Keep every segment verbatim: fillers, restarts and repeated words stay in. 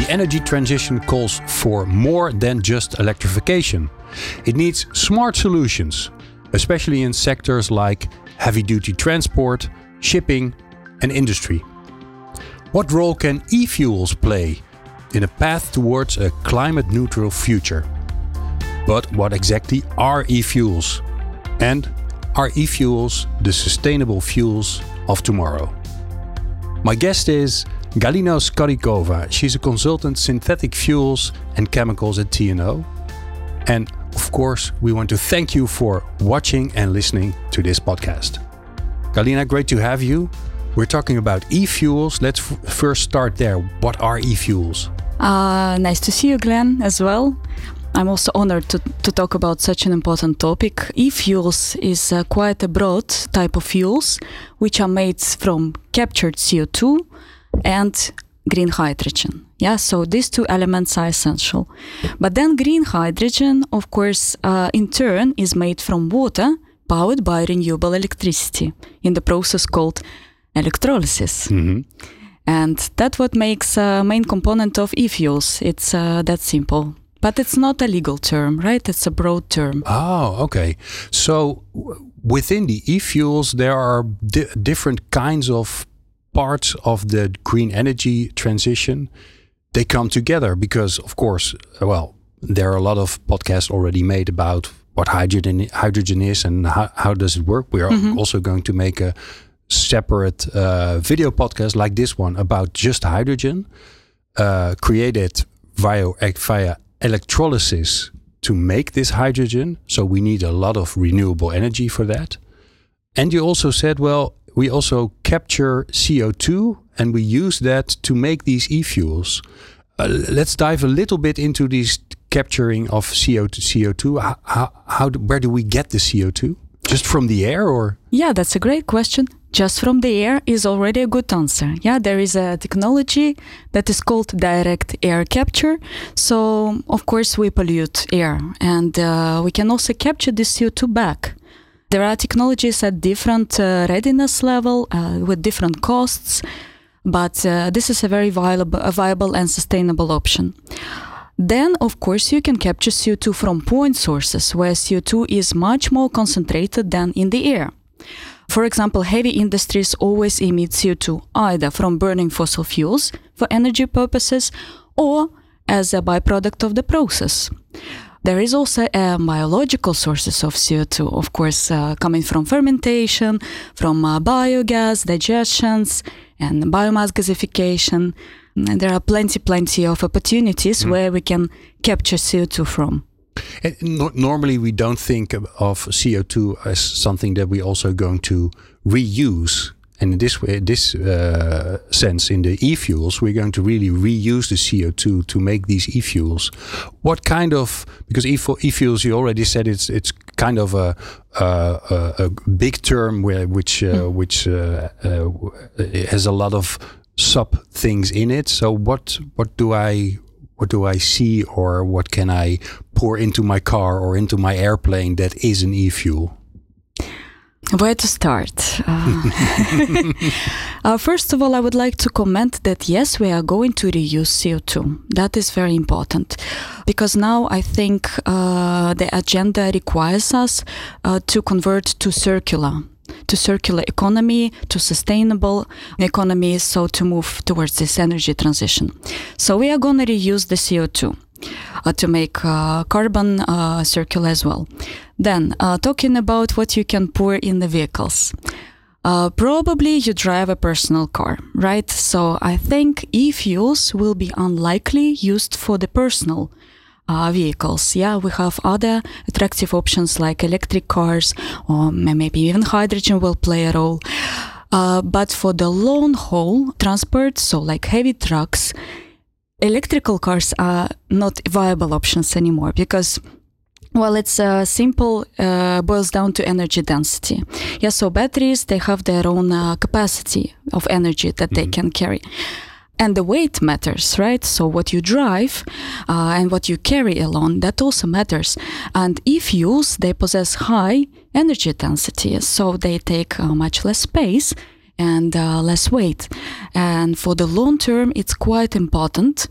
The energy transition calls for more than just electrification. It needs smart solutions, especially in sectors like heavy-duty transport, shipping, and industry. What role can e-fuels play in a path towards a climate-neutral future? But what exactly are e-fuels? And are e-fuels the sustainable fuels of tomorrow? My guest is Galina Skarikova. She's a consultant synthetic fuels and chemicals at T N O. And of course, we want to thank you for watching and listening to this podcast. Galina, great to have you. We're talking about e-fuels. Let's f- first start there. What are e-fuels? Uh, nice to see you, Glenn, as well. I'm also honored to, to talk about such an important topic. E-fuels is uh, quite a broad type of fuels which are made from captured C O two and green hydrogen. Yeah, so these two elements are essential. But then green hydrogen, of course, uh, in turn is made from water powered by renewable electricity in the process called electrolysis. Mm-hmm. And that's what makes a uh, main component of e-fuels. It's uh, that simple. But it's not a legal term, right? It's a broad term. Oh, okay. So w- within the e-fuels, there are di- different kinds of parts of the green energy transition. They come together because, of course, well, there are a lot of podcasts already made about what hydrogen hydrogen is and how, how does it work. We are mm-hmm. also going to make a separate uh, video podcast like this one about just hydrogen, uh, created via via electrolysis to make this hydrogen. So we need a lot of renewable energy for that. And you also said, well, we also capture C O two and we use that to make these e-fuels. Uh, let's dive a little bit into these capturing of C O two. C O two. How, how, how do, where do we get the C O two? Just from the air, or? Yeah, that's a great question. Just from the air is already a good answer. Yeah, there is a technology that is called direct air capture. So, of course, we pollute air and uh, we can also capture the C O two back. There are technologies at different uh, readiness level uh, with different costs, but uh, this is a very viable, a viable and sustainable option. Then, of course, you can capture C O two from point sources where C O two is much more concentrated than in the air. For example, heavy industries always emit C O two either from burning fossil fuels for energy purposes or as a byproduct of the process. There is also uh, biological sources of C O two, of course, uh, coming from fermentation, from uh, biogas, digestions, and biomass gasification. And there are plenty, plenty of opportunities mm. where we can capture C O two from. And no- normally we don't think of C O two as something that we also going to reuse. And in this way, this uh, sense, in the e-fuels, we're going to really reuse the C O two to make these e-fuels. What kind of, because e-fuels, you already said it's it's kind of a a, a big term where which uh, mm. which uh, uh, has a lot of sub things in it. So what what do I what do I see, or what can I pour into my car or into my airplane that is an e-fuel? Where to start? Uh, uh, first of all, I would like to comment that yes, we are going to reuse C O two. That is very important because now I think uh, the agenda requires us uh, to convert to circular, to circular economy, to sustainable economy, so to move towards this energy transition. So we are going to reuse the C O two. Uh, to make uh, carbon uh, circular as well. Then, uh, talking about what you can pour in the vehicles. Uh, probably you drive a personal car, right? So I think e-fuels will be unlikely used for the personal uh, vehicles. Yeah, we have other attractive options like electric cars, or maybe even hydrogen will play a role. Uh, but for the long haul transport, so like heavy trucks, electrical cars are not viable options anymore because, well, it's uh, simple, uh, boils down to energy density. Yeah, so batteries, they have their own uh, capacity of energy that mm-hmm. they can carry. And the weight matters, right? So what you drive uh, and what you carry along, that also matters. And e-fuels, they possess high energy density, so they take uh, much less space and uh, less weight. And for the long term, it's quite important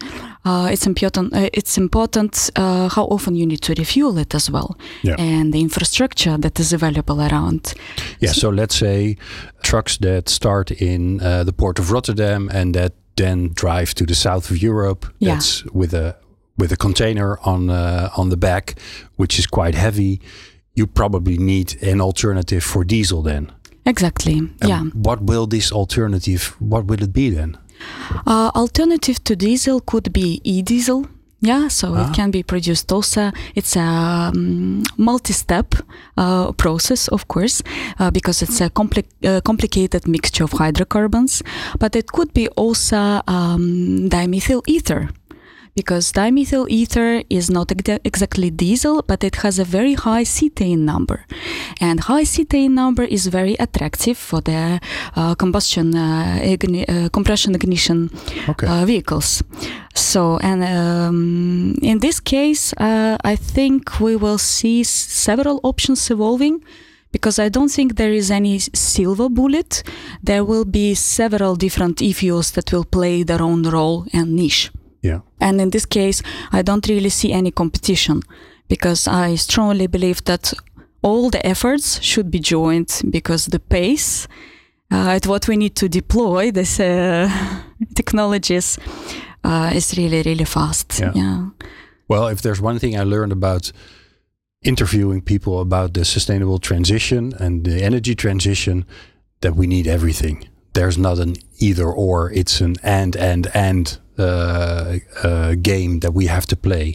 uh, it's important. Uh, it's important uh, how often you need to refuel it as well, yeah. and the infrastructure that is available around. Yeah. So, so let's say trucks that start in uh, the port of Rotterdam and that then drive to the south of Europe. Yeah. That's with a with a container on uh, on the back, which is quite heavy. You probably need an alternative for diesel then. Exactly. And yeah. What will this alternative? What will it be then? Uh, alternative to diesel could be e-diesel. Yeah, so ah. it can be produced also. It's a um, multi-step uh, process, of course, uh, because it's a compli- uh, complicated mixture of hydrocarbons. But it could be also um, dimethyl ether. Because dimethyl ether is not ex- exactly diesel, but it has a very high cetane number. And high cetane number is very attractive for the uh, combustion, uh, igni- uh, compression ignition okay. uh, vehicles. So, and um, in this case, uh, I think we will see s- several options evolving. Because I don't think there is any silver bullet. There will be several different e-fuels that will play their own role and niche. Yeah. And in this case, I don't really see any competition because I strongly believe that all the efforts should be joined because the pace uh, at what we need to deploy these uh, technologies uh, is really, really fast. Yeah. yeah. Well, if there's one thing I learned about interviewing people about the sustainable transition and the energy transition, that we need everything. There's not an either or, it's an and, and, and uh, uh, game that we have to play.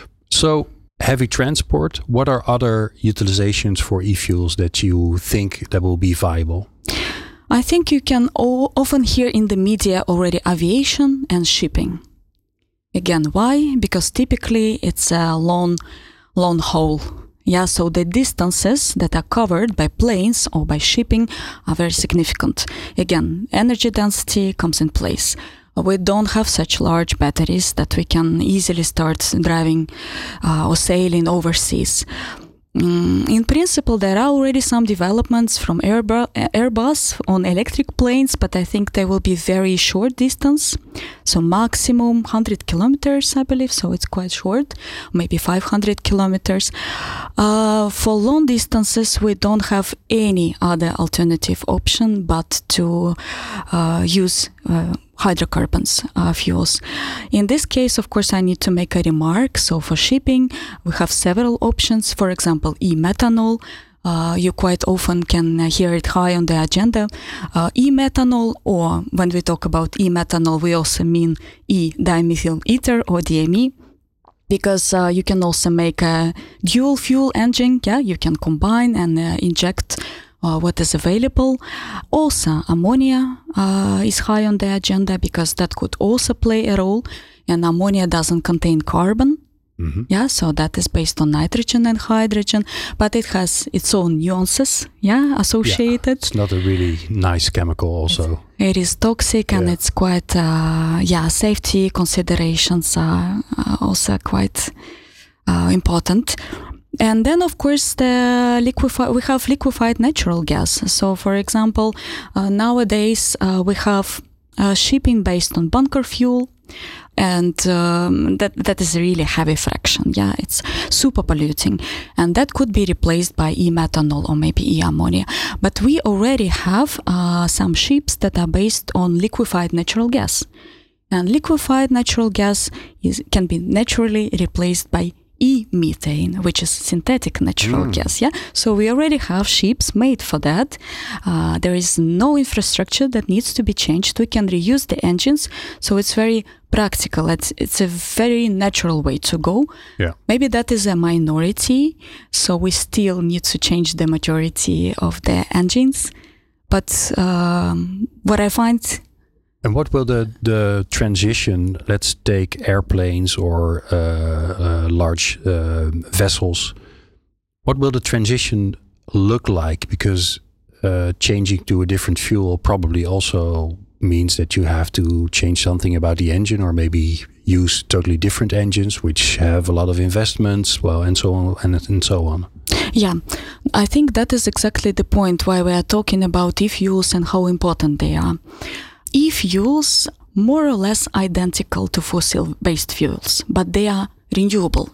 So heavy transport, what are other utilizations for e-fuels that you think that will be viable? I think you can o- often hear in the media already aviation and shipping. Again, why? Because typically it's a long, long haul. Yeah, so the distances that are covered by planes or by shipping are very significant. Again, energy density comes in place. We don't have such large batteries that we can easily start driving uh, or sailing overseas. Mm, in principle, there are already some developments from Airbus, Airbus on electric planes, but I think they will be very short distance. So maximum one hundred kilometers, I believe, so it's quite short, maybe five hundred kilometers. Uh, for long distances, we don't have any other alternative option but to uh, use uh, hydrocarbons uh, fuels. In this case, of course, I need to make a remark. So for shipping, we have several options. For example, e-methanol. Uh, you quite often can hear it high on the agenda. Uh, e-methanol, or when we talk about e-methanol, we also mean e-dimethyl ether or D M E. Because uh, you can also make a dual fuel engine. Yeah, you can combine and uh, inject Uh, what is available. Also, ammonia uh, is high on the agenda because that could also play a role. And ammonia doesn't contain carbon. Mm-hmm. Yeah, so that is based on nitrogen and hydrogen, but it has its own nuances, yeah, associated. Yeah, it's not a really nice chemical also. It's, it is toxic and yeah. it's quite, uh, yeah, safety considerations are uh, also quite uh, important. And then, of course, the liquefi- we have liquefied natural gas. So, for example, uh, nowadays uh, we have uh, shipping based on bunker fuel, and um, that that is a really heavy fraction. Yeah, it's super polluting, and that could be replaced by e-methanol or maybe e-ammonia. But we already have uh, some ships that are based on liquefied natural gas, and liquefied natural gas is can be naturally replaced by e-methane, which is synthetic natural mm. gas. Yeah, so we already have ships made for that. Uh, there is no infrastructure that needs to be changed. We can reuse the engines, so it's very practical. It's it's a very natural way to go. Yeah, maybe that is a minority, so we still need to change the majority of the engines. But um, what I find. And what will the, the transition, let's take airplanes or uh, uh, large uh, vessels, what will the transition look like? Because uh, changing to a different fuel probably also means that you have to change something about the engine or maybe use totally different engines, which have a lot of investments, well, and so on and, and so on. Yeah, I think that is exactly the point why we are talking about e-fuels and how important they are. E-fuels more or less identical to fossil-based fuels, but they are renewable.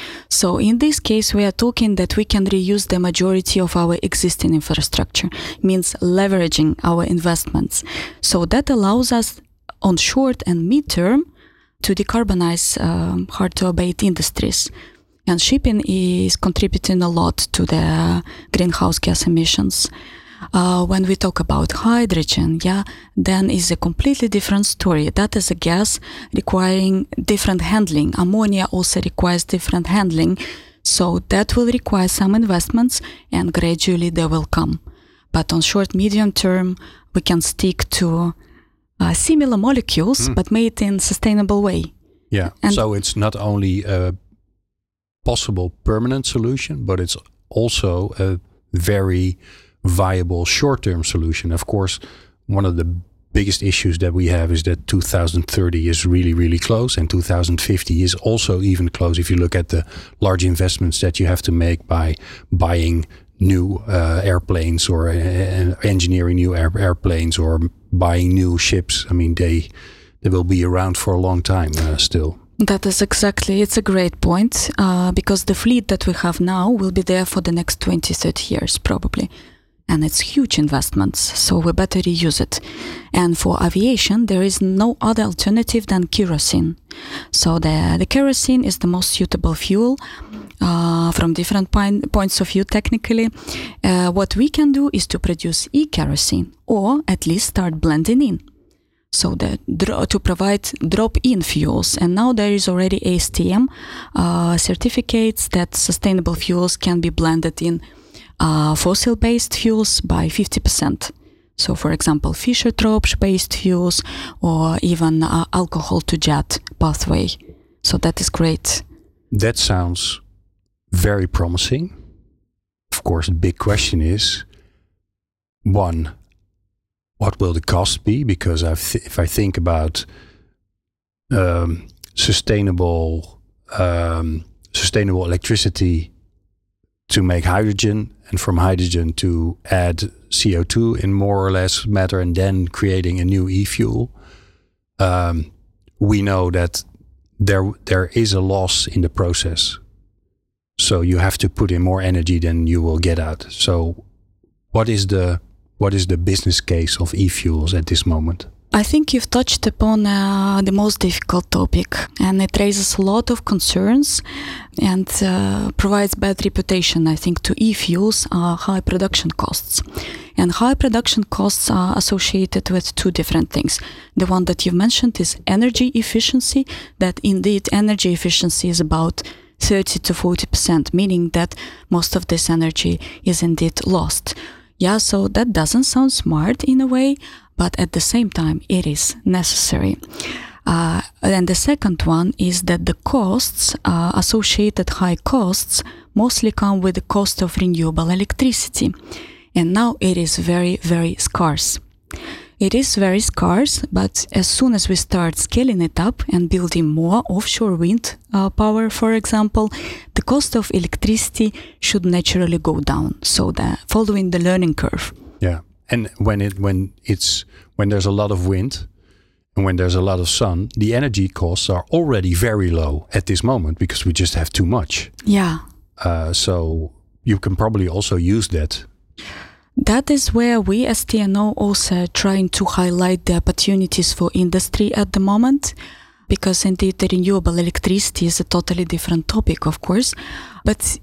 So in this case, we are talking that we can reuse the majority of our existing infrastructure, means leveraging our investments. So that allows us on short and mid-term to decarbonize um, hard-to-abate industries. And shipping is contributing a lot to the greenhouse gas emissions. Uh, when we talk about hydrogen, yeah, then is a completely different story. That is a gas requiring different handling. Ammonia also requires different handling. So that will require some investments and gradually they will come. But on short, medium term, we can stick to uh, similar molecules, mm. but made in sustainable way. Yeah, and so it's not only a possible permanent solution, but it's also a very viable short-term solution. Of course, one of the biggest issues that we have is that two thousand thirty is really, really close, and two thousand fifty is also even close if you look at the large investments that you have to make by buying new uh, airplanes or uh, engineering new air airplanes or buying new ships. I mean, they they will be around for a long time uh, still. That is exactly, it's a great point, uh, because the fleet that we have now will be there for the next twenty, thirty years probably. And it's huge investments, so we better reuse it. And for aviation, there is no other alternative than kerosene. So the, the kerosene is the most suitable fuel uh, from different point, points of view technically. Uh, what we can do is to produce e-kerosene, or at least start blending in. So the, to provide drop-in fuels. And now there is already A S T M uh, certificates that sustainable fuels can be blended in Uh, fossil-based fuels by fifty percent. So, for example, Fischer-Tropsch-based fuels or even uh, alcohol-to-jet pathway. So that is great. That sounds very promising. Of course, the big question is, one, what will the cost be? Because I've th- if I think about um, sustainable um, sustainable electricity to make hydrogen, and from hydrogen to add C O two in more or less matter, and then creating a new e-fuel. Um, we know that there there is a loss in the process. So you have to put in more energy than you will get out. So what is the what is the business case of e-fuels at this moment? I think you've touched upon uh, the most difficult topic, and it raises a lot of concerns and uh, provides bad reputation, I think, to e-fuels are high production costs. And high production costs are associated with two different things. The one that you've mentioned is energy efficiency, that indeed energy efficiency is about thirty to forty percent, meaning that most of this energy is indeed lost. Yeah, so that doesn't sound smart in a way, but at the same time, it is necessary. Uh, and the second one is that the costs, uh, associated high costs, mostly come with the cost of renewable electricity. And now it is very, very scarce. It is very scarce, but as soon as we start scaling it up and building more offshore wind uh, power, for example, the cost of electricity should naturally go down. So the, following the learning curve. Yeah. And when it when it's when there's a lot of wind and when there's a lot of sun, the energy costs are already very low at this moment because we just have too much. Yeah. Uh, so you can probably also use that. That is where we as T N O also are trying to highlight the opportunities for industry at the moment, because indeed the renewable electricity is a totally different topic, of course, but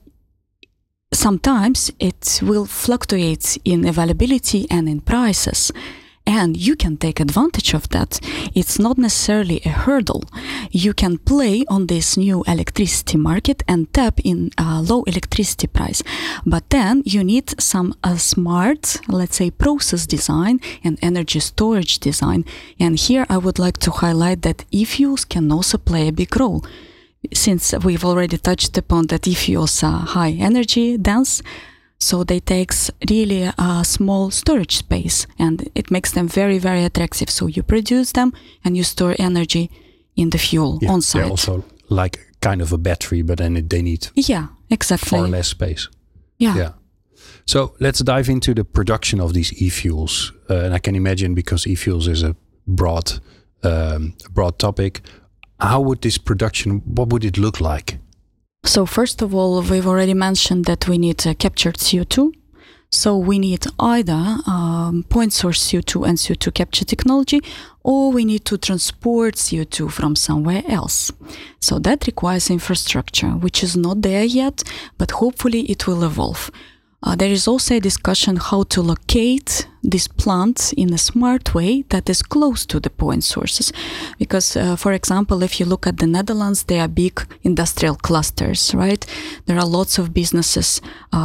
sometimes it will fluctuate in availability and in prices, and you can take advantage of that. It's not necessarily a hurdle. You can play on this new electricity market and tap in a low electricity price. But then you need some uh, smart, let's say, process design and energy storage design. And here I would like to highlight that e-fuels can also play a big role. Since we've already touched upon that e-fuels are high energy dense, so they take really a small storage space, and it makes them very, very attractive. So you produce them and you store energy in the fuel yeah, on site. They're also like kind of a battery, but then it, they need yeah, exactly. far less space. Yeah. yeah. So let's dive into the production of these e-fuels. Uh, and I can imagine, because e-fuels is a broad um, a broad topic. How would this production, what would it look like? So first of all, we've already mentioned that we need uh, captured C O two. So we need either um, point source C O two and C O two capture technology, or we need to transport C O two from somewhere else. So that requires infrastructure, which is not there yet, but hopefully it will evolve. Uh, there is also a discussion how to locate these plants in a smart way that is close to the point sources. Because, uh, for example, if you look at the Netherlands, they are big industrial clusters, right? There are lots of businesses.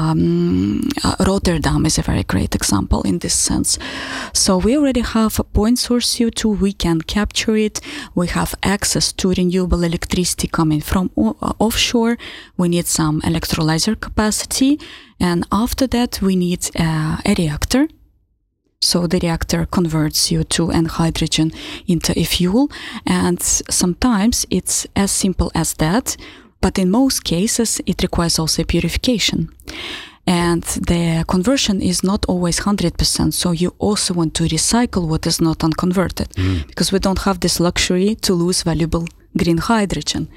Um, uh, Rotterdam is a very great example in this sense. So we already have a point source C O two. We can capture it. We have access to renewable electricity coming from o- uh, offshore. We need some electrolyzer capacity. And after that, we need uh, a reactor. So the reactor converts C O two and hydrogen into a fuel. And sometimes it's as simple as that. But in most cases, it requires also purification. And the conversion is not always one hundred percent. So you also want to recycle what is not unconverted. Mm. Because we don't have this luxury to lose valuable green hydrogen.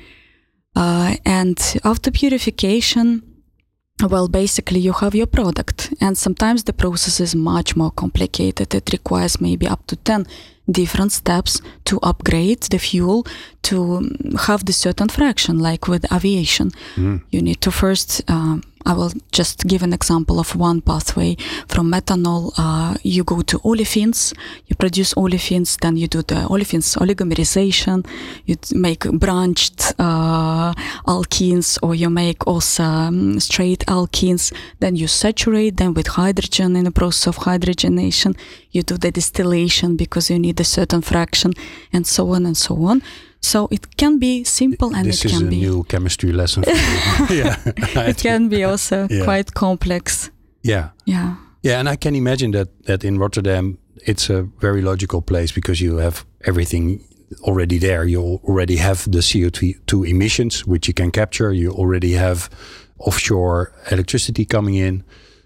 Uh, and after purification, well, basically you have your product, and sometimes the process is much more complicated. It requires maybe up to ten different steps to upgrade the fuel to have the certain fraction, like with aviation. Mm. You need to first, uh, I will just give an example of one pathway. From methanol, uh, you go to olefins, you produce olefins, then you do the olefins oligomerization, you make branched uh, alkenes, or you make also um, straight alkenes, then you saturate them with hydrogen in the process of hydrogenation, you do the distillation because you need a certain fraction, and so on and so on. So it can be simple, and this it can be... This is a new chemistry lesson for me. Yeah. It can be also yeah. quite complex. Yeah. Yeah. Yeah, and I can imagine that, that in Rotterdam, it's a very logical place because you have everything already there. You already have the C O two emissions, which you can capture. You already have offshore electricity coming in.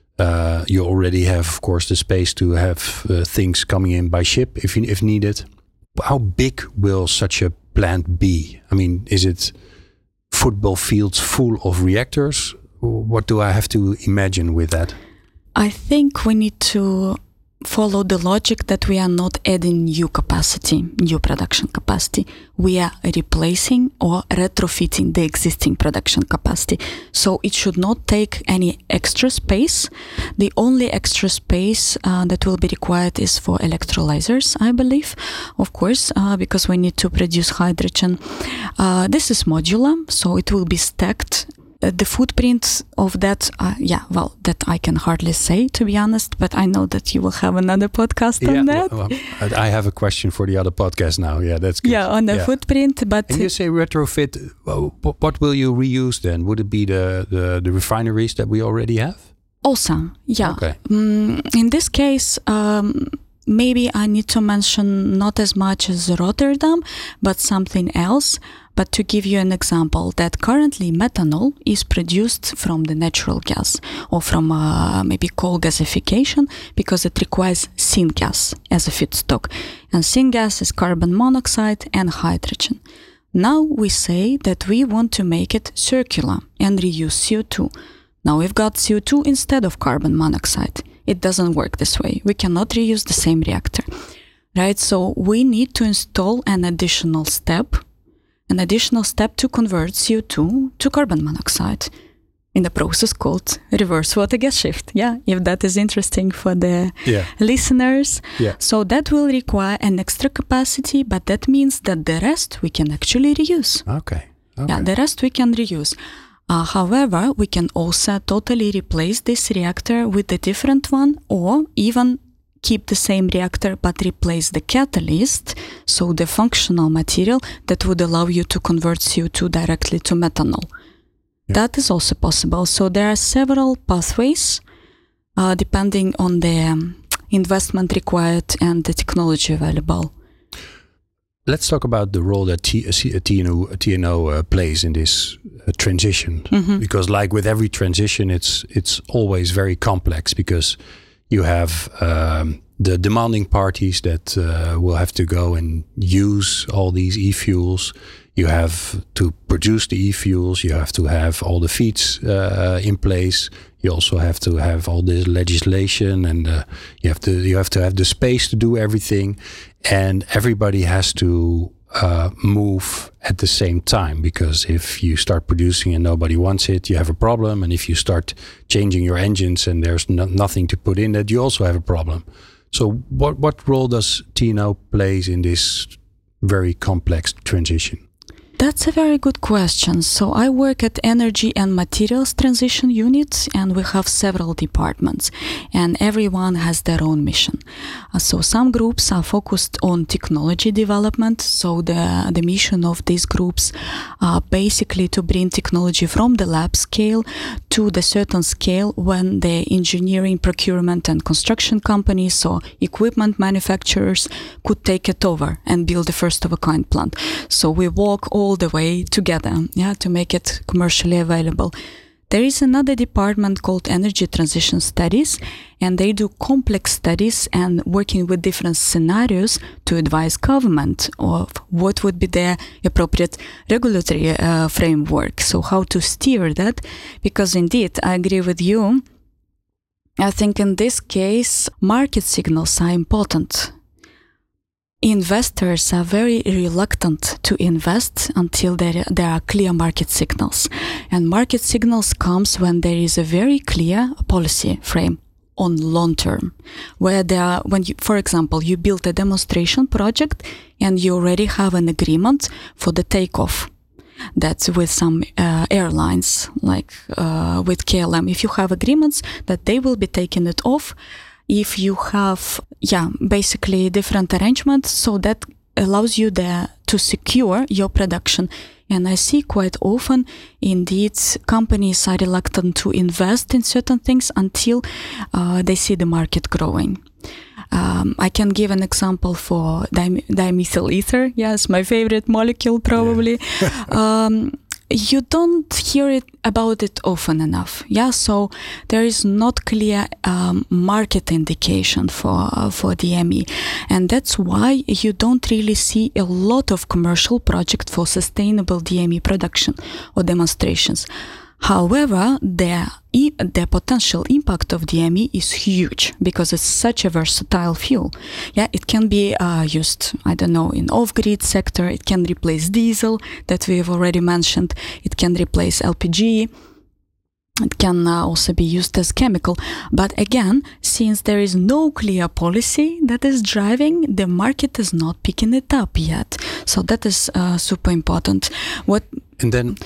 Uh, you already have, of course, the space to have uh, things coming in by ship if if needed. How big will such a plant be? I mean, is it football fields full of reactors? What do I have to imagine with that? I think we need to follow the logic that we are not adding new capacity, new production capacity. We are replacing or retrofitting the existing production capacity. So it should not take any extra space. The only extra space uh, that will be required is for electrolyzers, I believe, of course, uh, because we need to produce hydrogen. Uh, this is modular, so it will be stacked. The footprint of that, uh, yeah, well, that I can hardly say, to be honest, but I know that you will have another podcast yeah, on that. Well, I have a question for the other podcast now. Yeah, that's good. Yeah, on the yeah. footprint, but... And you say retrofit, well, what will you reuse then? Would it be the, the, the refineries that we already have? Also, yeah. Okay. Um, in this case... Um, Maybe I need to mention not as much as Rotterdam, but something else. But to give you an example, that currently methanol is produced from the natural gas or from uh, maybe coal gasification because it requires syngas as a feedstock. And syngas is carbon monoxide and hydrogen. Now we say that we want to make it circular and reuse C O two. Now we've got C O two instead of carbon monoxide. It doesn't work this way. We cannot reuse the same reactor, right? So we need to install an additional step, an additional step to convert C O two to carbon monoxide in a process called reverse water gas shift. Yeah, if that is interesting for the yeah. listeners. Yeah. So that will require an extra capacity, but that means that the rest we can actually reuse. Okay. okay. Yeah, the rest we can reuse. Uh, however, we can also totally replace this reactor with a different one, or even keep the same reactor but replace the catalyst, so the functional material that would allow you to convert C O two directly to methanol. Yeah. That is also possible. So there are several pathways uh, depending on the um, investment required and the technology available. Let's talk about the role that T- TNO, TNO uh, plays in this uh, transition. Mm-hmm. Because like with every transition, it's it's always very complex because you have um, the demanding parties that uh, will have to go and use all these e-fuels. You have to produce the e-fuels. You have to have all the feeds uh, in place. You also have to have all this legislation, and uh, you have to you have to have the space to do everything. And everybody has to uh, move at the same time, because if you start producing and nobody wants it, you have a problem. And if you start changing your engines and there's no, nothing to put in that, you also have a problem. So what what role does T and O plays in this very complex transition? That's a very good question. So I work at Energy and Materials Transition Unit, and we have several departments, and everyone has their own mission. Uh, so some groups are focused on technology development. So the, the mission of these groups are basically to bring technology from the lab scale to the certain scale when the engineering, procurement and construction companies or equipment manufacturers could take it over and build a first of a kind plant. So we walk all all the way together, yeah, to make it commercially available. There is another department called Energy Transition Studies, and they do complex studies and working with different scenarios to advise government of what would be the appropriate regulatory uh, framework. So how to steer that, because indeed, I agree with you. I think in this case, market signals are important. Investors are very reluctant to invest until there, there are clear market signals. And market signals comes when there is a very clear policy frame on long term, where there are, when you, for example, you build a demonstration project and you already have an agreement for the takeoff. That's with some uh, airlines, like uh, with K L M. If you have agreements that they will be taking it off, if you have, yeah, basically different arrangements, so that allows you the, to secure your production. And I see quite often, indeed, companies are reluctant to invest in certain things until uh, they see the market growing. Um, I can give an example for dim- dimethyl ether. Yes, my favorite molecule, probably. Yeah. um, you don't hear it about it often enough. Yeah, so there is not clear um, market indication for uh, for D M E, and that's why you don't really see a lot of commercial projects for sustainable D M E production or demonstrations. However, the the potential impact of D M E is huge because it's such a versatile fuel. Yeah, it can be uh, used, I don't know, in off-grid sector. It can replace diesel that we have already mentioned. It can replace L P G. It can uh, also be used as chemical. But again, since there is no clear policy that is driving, the market is not picking it up yet. So that is uh, super important. What and then.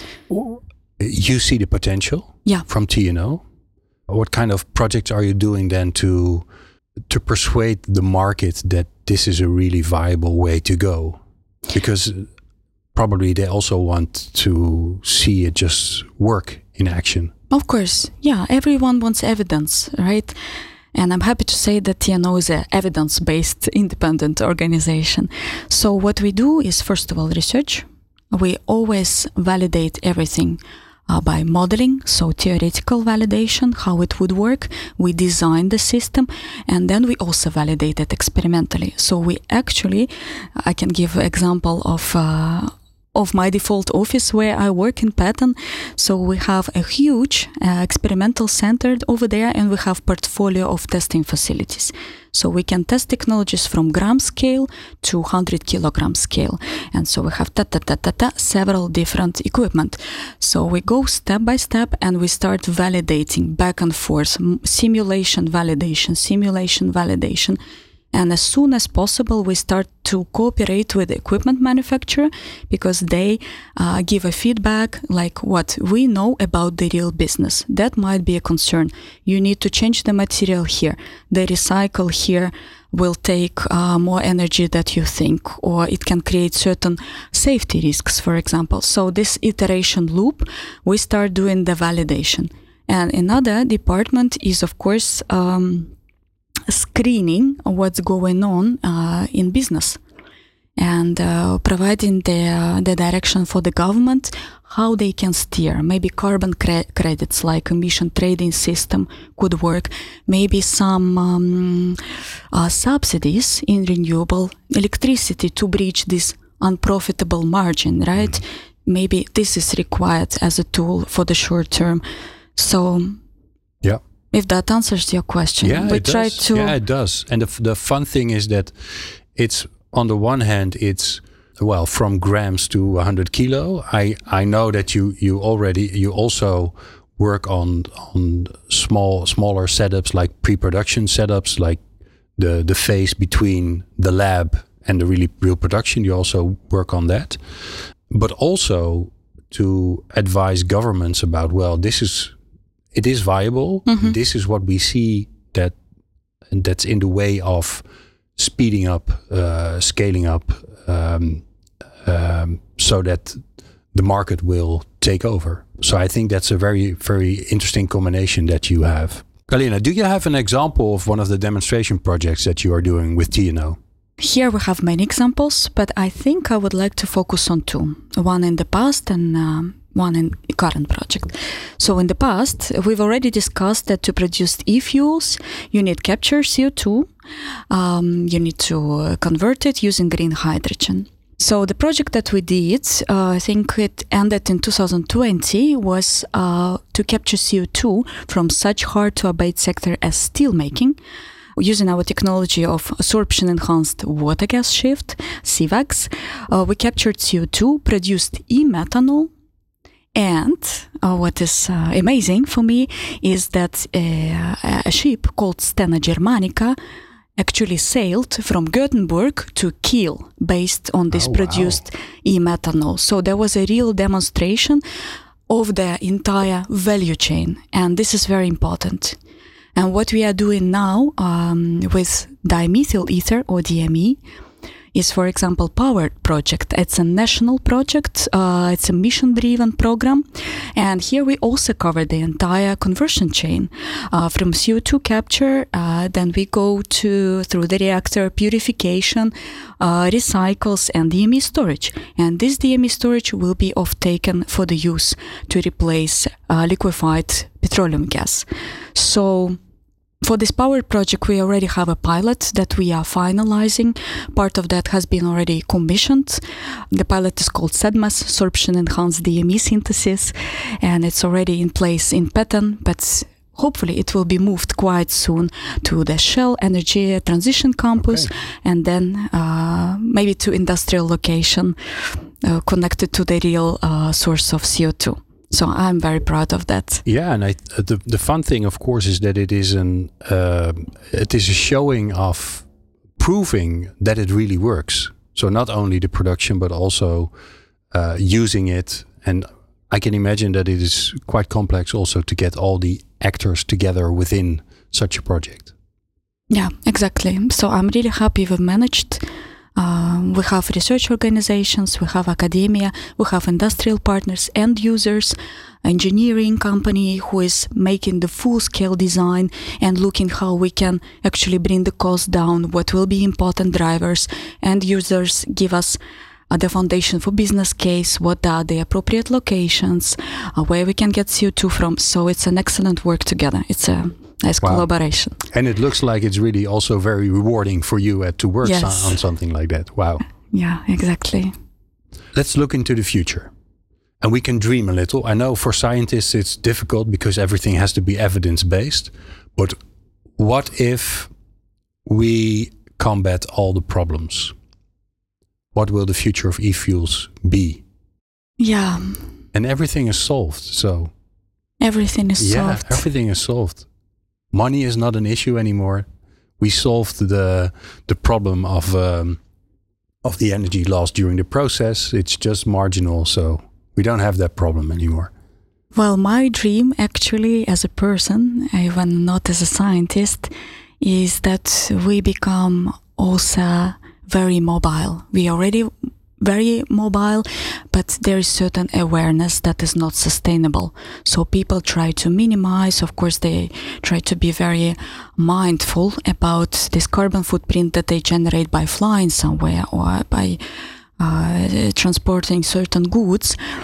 You see the potential, yeah, from T and O. What kind of projects are you doing then to to persuade the market that this is a really viable way to go? Because probably they also want to see it just work in action. Of course, yeah. Everyone wants evidence, right? And I'm happy to say that T and O is an evidence-based independent organization. So what we do is, first of all, research. We always validate everything. Uh, by modeling, so theoretical validation, how it would work. We design the system, and then we also validate it experimentally. So we actually, I can give an example of uh, of my default office where I work in Patton. So we have a huge uh, experimental center over there, and we have portfolio of testing facilities. So we can test technologies from gram scale to one hundred kilogram scale. And so we have ta ta ta ta ta several different equipment. So we go step by step and we start validating back and forth, simulation validation, simulation validation. And as soon as possible, we start to cooperate with the equipment manufacturer because they uh, give a feedback like what we know about the real business. That might be a concern. You need to change the material here. The recycle here will take uh, more energy than you think, or it can create certain safety risks, for example. So this iteration loop, we start doing the validation. And another department is, of course, um, screening what's going on uh, in business and uh, providing the, uh, the direction for the government, how they can steer. Maybe carbon cre- credits like emission trading system could work. Maybe some um, uh, subsidies in renewable electricity to bridge this unprofitable margin, right? Mm. Maybe this is required as a tool for the short term. So, yeah, if that answers your question, yeah, we it try does. to. Yeah, it does. And the the fun thing is that it's on the one hand, it's well from grams to one hundred kilo. I I know that you you already you also work on on small smaller setups like pre-production setups, like the the phase between the lab and the really real production. You also work on that, but also to advise governments about, well, this is it is viable. Mm-hmm. This is what we see that and that's in the way of speeding up, uh, scaling up, um, um, so that the market will take over. So I think that's a very, very interesting combination that you have. Galina, do you have an example of one of the demonstration projects that you are doing with T N O? Here we have many examples, but I think I would like to focus on two. One in the past and um, one in current project. So in the past, we've already discussed that to produce e-fuels, you need capture C O two, um, you need to convert it using green hydrogen. So the project that we did, uh, I think it ended in two thousand twenty, was uh, to capture C O two from such hard-to-abate sector as steelmaking, using our technology of absorption-enhanced water gas shift, C VAX. Uh, we captured C O two, produced e-methanol, and uh, what is uh, amazing for me is that uh, a ship called Stena Germanica actually sailed from Gothenburg to Kiel based on this oh, produced wow. e-methanol. So there was a real demonstration of the entire value chain, and this is very important. And what we are doing now um, with dimethyl ether, or D M E, is, for example, Power project. It's a national project. Uh, it's a mission-driven program. And here we also cover the entire conversion chain uh, from C O two capture. Uh, then we go to through the reactor purification, uh, recycles, and D M E storage. And this D M E storage will be off-taken for the use to replace uh, liquefied petroleum gas. So for this Power project, we already have a pilot that we are finalizing. Part of that has been already commissioned. The pilot is called SEDMAS, Sorption Enhanced D M E Synthesis, and it's already in place in Peten, but hopefully it will be moved quite soon to the Shell Energy Transition Campus, okay. and then uh, maybe to industrial location uh, connected to the real uh, source of C O two. So I'm very proud of that. Yeah, and I, the the fun thing, of course, is that it is an uh, it is a showing of proving that it really works. So not only the production, but also uh, using it. And I can imagine that it is quite complex also to get all the actors together within such a project. Yeah, exactly. So I'm really happy we've managed. Uh, we have research organizations, we have academia, we have industrial partners, end users, engineering company who is making the full-scale design and looking how we can actually bring the cost down, what will be important drivers. End users give us uh, the foundation for business case, what are the appropriate locations, uh, where we can get C O two from. So it's an excellent work together. It's a nice wow. collaboration. And it looks like it's really also very rewarding for you uh, to work yes. on, on something like that. Wow. Yeah, exactly. Let's look into the future. And we can dream a little. I know for scientists it's difficult because everything has to be evidence-based. But what if we combat all the problems? What will the future of e-fuels be? Yeah. And everything is solved, so... Everything is yeah, solved. Yeah, everything is solved. Money is not an issue anymore. We solved the the problem of um, of the energy loss during the process. It's just marginal, so we don't have that problem anymore. Well, my dream actually as a person, even not as a scientist, is that we become also very mobile. We already very mobile, but there is certain awareness that is not sustainable. So people try to minimize, of course they try to be very mindful about this carbon footprint that they generate by flying somewhere or by uh, transporting certain goods.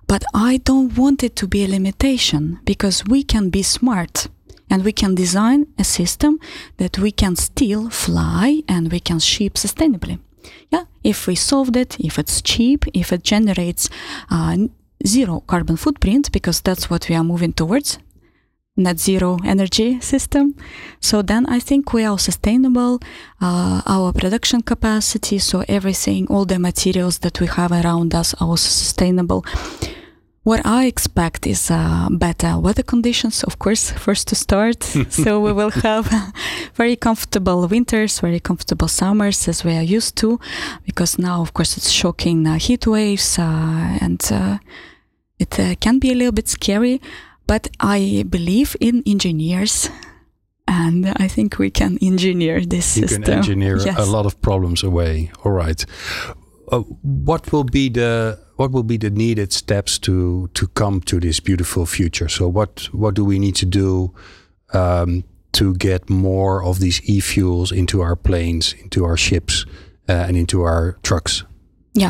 But I don't want it to be a limitation, because we can be smart and we can design a system that we can still fly and we can ship sustainably. Yeah, if we solved it, if it's cheap, if it generates uh, zero carbon footprint, because that's what we are moving towards, net zero energy system. So then I think we are sustainable, uh, our production capacity, so everything, all the materials that we have around us are also sustainable. What I expect is uh, better weather conditions, of course, first to start. So we will have very comfortable winters, very comfortable summers as we are used to, because now, of course, it's shocking uh, heat waves uh, and uh, it uh, can be a little bit scary. But I believe in engineers, and I think we can engineer this you system. You can engineer yes. a lot of problems away. All right. Uh, what will be the what will be the needed steps to to come to this beautiful future? So what what do we need to do um, to get more of these e-fuels into our planes, into our ships, uh, and into our trucks? Yeah.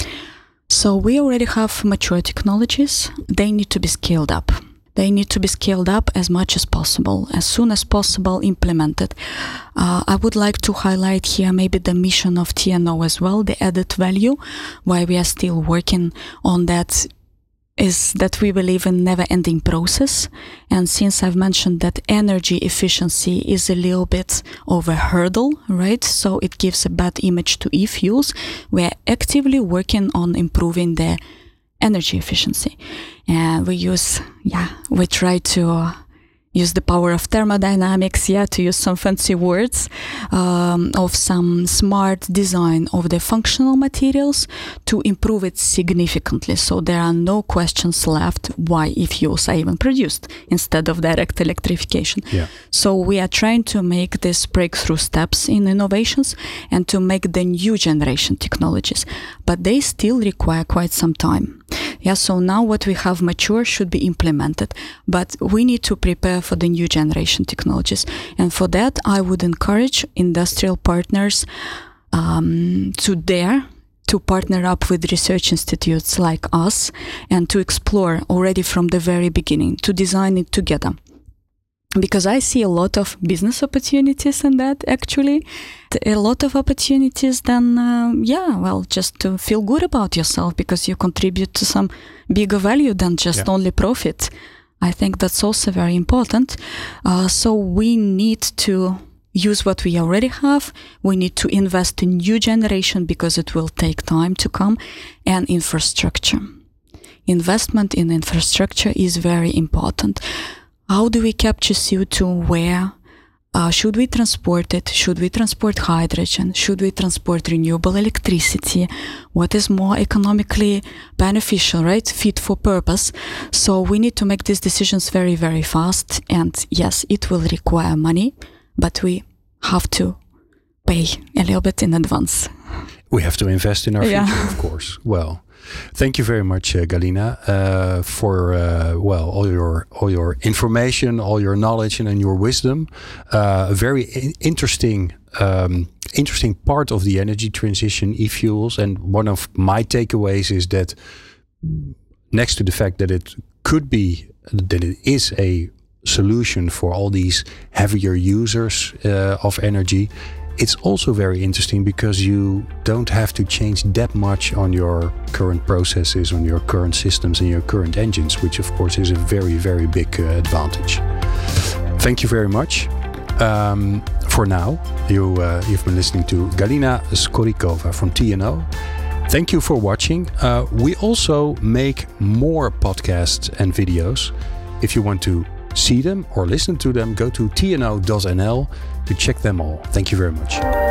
So we already have mature technologies. They need to be scaled up. They need to be scaled up as much as possible, as soon as possible implemented. Uh, I would like to highlight here maybe the mission of T N O as well, the added value, why we are still working on that, is that we believe in never-ending process. And since I've mentioned that energy efficiency is a little bit of a hurdle, right? So it gives a bad image to e-fuels. We're actively working on improving the energy efficiency. And we use, yeah, we try to uh, use the power of thermodynamics, yeah, to use some fancy words, um, of some smart design of the functional materials to improve it significantly. So there are no questions left why e-fuels are even produced instead of direct electrification. Yeah. So we are trying to make these breakthrough steps in innovations and to make the new generation technologies, but they still require quite some time. Yeah, so now what we have mature should be implemented, but we need to prepare for the new generation technologies. And for that, I would encourage industrial partners um, to dare to partner up with research institutes like us and to explore already from the very beginning, to design it together. Because I see a lot of business opportunities in that, actually. A lot of opportunities then, uh, yeah, well, just to feel good about yourself because you contribute to some bigger value than just yeah. only profit. I think that's also very important. Uh, so we need to use what we already have. We need to invest in new generation because it will take time to come, and infrastructure. Investment in infrastructure is very important. How do we capture C O two? Where? Uh, should we transport it? Should we transport hydrogen? Should we transport renewable electricity? What is more economically beneficial, right? Fit for purpose. So we need to make these decisions very, very fast. And yes, it will require money, but we have to pay a little bit in advance. We have to invest in our yeah. future, of course. Well, thank you very much, uh, Galina, uh, for uh, well all your all your information, all your knowledge, and, and your wisdom. Uh, a very in- interesting um, interesting part of the energy transition, e-fuels. And one of my takeaways is that next to the fact that it could be that it is a solution for all these heavier users uh, of energy, it's also very interesting because you don't have to change that much on your current processes, on your current systems and your current engines, which of course is a very, very big uh, advantage. Thank you very much. Um, for now, you, uh, you've been listening to Galina Skorikova from T N O. Thank you for watching. Uh, we also make more podcasts and videos. If you want to see them or listen to them, go to T N O dot N L to check them all. Thank you very much.